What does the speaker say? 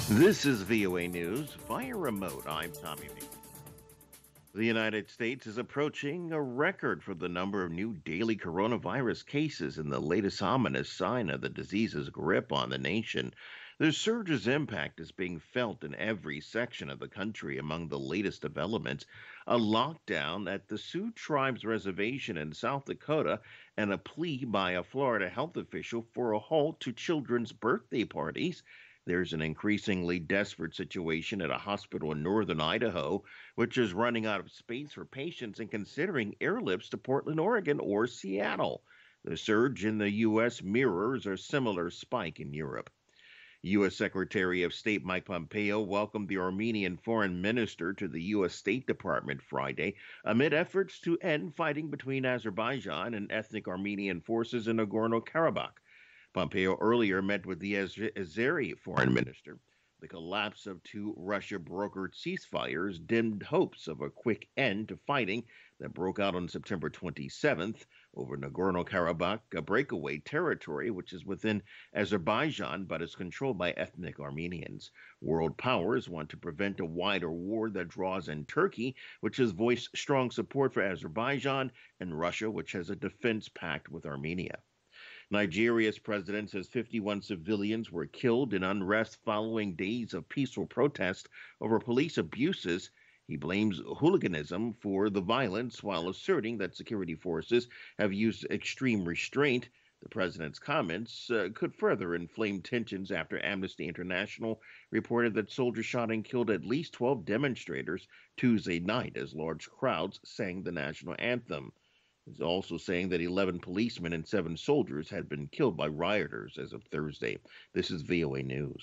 This is VOA News via remote. I'm Tommy B. The United States is approaching a record for the number of new daily coronavirus cases in the latest ominous sign of the disease's grip on the nation. The surge's impact is being felt in every section of the country. Among the latest developments, a lockdown at the Sioux Tribe's reservation in South Dakota and a plea by a Florida health official for a halt to children's birthday parties. There's an increasingly desperate situation at a hospital in northern Idaho, which is running out of space for patients and considering airlifts to Portland, Oregon, or Seattle. The surge in the U.S. mirrors a similar spike in Europe. U.S. Secretary of State Mike Pompeo welcomed the Armenian foreign minister to the U.S. State Department Friday amid efforts to end fighting between Azerbaijan and ethnic Armenian forces in Nagorno Karabakh. Pompeo earlier met with the Azeri foreign minister. The collapse of two Russia brokered ceasefires dimmed hopes of a quick end to fighting that broke out on September 27th over Nagorno Karabakh, a breakaway territory which is within Azerbaijan but is controlled by ethnic Armenians. World powers want to prevent a wider war that draws in Turkey, which has voiced strong support for Azerbaijan, and Russia, which has a defense pact with Armenia. Nigeria's president says 51 civilians were killed in unrest following days of peaceful protest over police abuses. He blames hooliganism for the violence while asserting that security forces have used extreme restraint. The president's comments could further inflame tensions after Amnesty International reported that soldiers shot and killed at least 12 demonstrators Tuesday night as large crowds sang the national anthem. It's also saying that 11 policemen and 7 soldiers had been killed by rioters as of Thursday. This is VOA News.